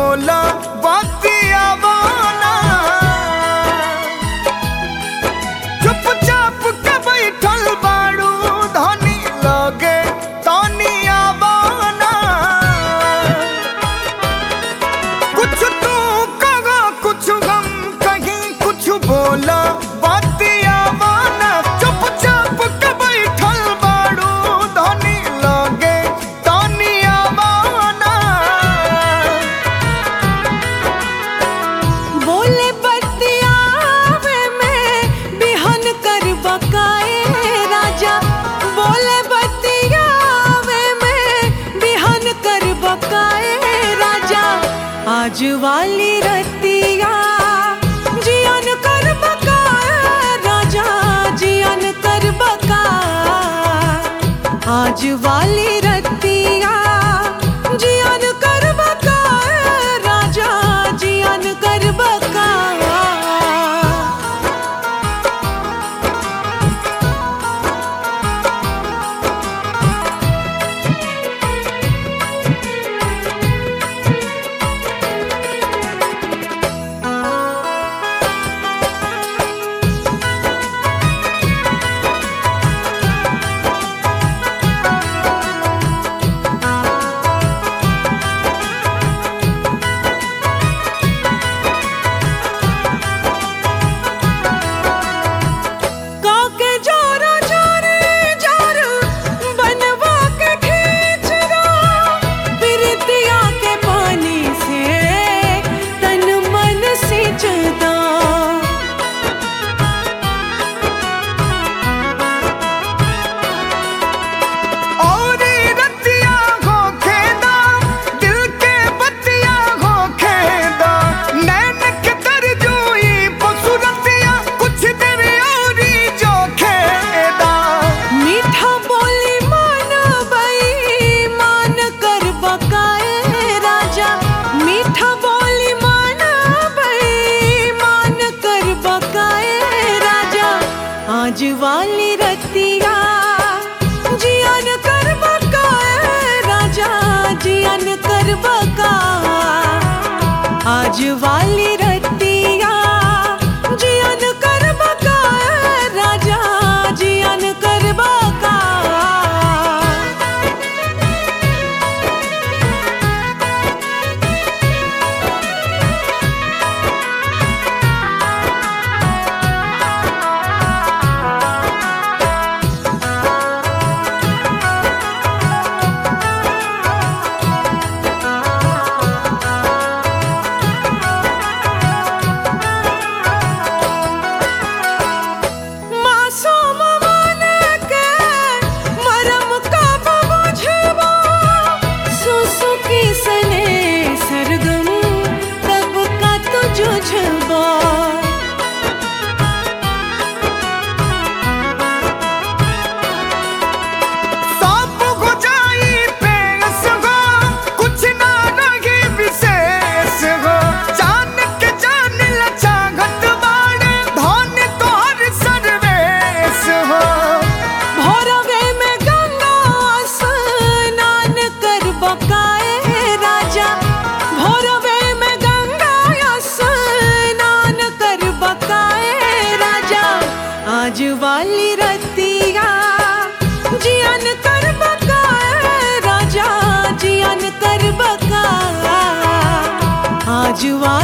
बोला बतिया वाला चुपचाप के बैठल बाड़ू धनी लगे तनिया वाला कुछ तू कहा कुछ हम कहीं कुछ बोला बतिया वाला चुपचाप के बैठल बाड़ू धनी लगे तनिया वाला बोले बतियावे में बिहन कर बकाए राजा बोले बतियावे में बिहन कर बकाए राजा आज वाली रतिया जियन कर बकाए राजा जियन कर बकाए आज वाली रतिया जियन कर बकाए राजा जियन कर बकाए काके जोरो जोरे जोरो बनवा के खींच रो प्रीतिया के पानी से तन मन सिंच दो और रतिया हो खेदा दिल के बतिया हो खेदा नैन के तरजुई बसुरतिया कुछ देर और जो खेदा मीठा बोली मान बई मान कर बकाए राजा मीठा बोली मान बई मान कर बकाए राजा आज वाली रतिया जियन कर बकाए राजा जियन कर बकाए आज वाली रतिया जियन कर बकाए राजा जियन कर बकाए मासूम मन के मरम कब बुझबो सुसुकी सने सरगम कब का तू जुझबो सब हो जाई पेश हो कुछ ना रही विशेष हो जान के जान लचा घट बाड़े धन तोहर सर्वेश हो भोरवे में गंगा स्नान कर बकाए राजा भोरवे में गंगा स्नान कर बकाए राजा आज वाली रतिया जियन कर बकाए राजा जियन कर बकाए आज वाली